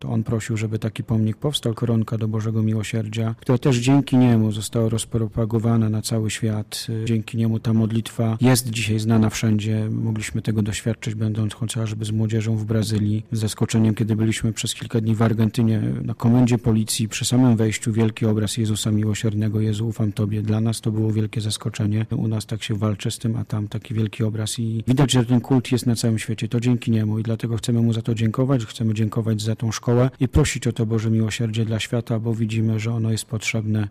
on prosił, żeby taki pomnik powstał, koronka do Bożego Miłosierdzia, która też dzięki niemu została rozpropagowana na cały świat. Dzięki niemu ta modlitwa jest dzisiaj znana wszędzie. Mogliśmy tego doświadczyć, będąc chociażby z młodzieżą w Brazylii. Z zaskoczeniem, kiedy byliśmy przez kilka dni w Argentynie na komendzie policji, przy samym wejściu wielki obraz Jezusa Miłosiernego. Jezu, ufam Tobie. Dla nas to było wielkie zaskoczenie. U nas tak się walczy z tym, a tam taki wielki obraz i widać, że ten kult jest na całym świecie. To dzięki niemu i dlatego chcemy mu za to dziękować. Chcemy dziękować za tą szkołę i prosić o to Boże Miłosierdzie dla świata, bo widzimy, że ono jest potrzebne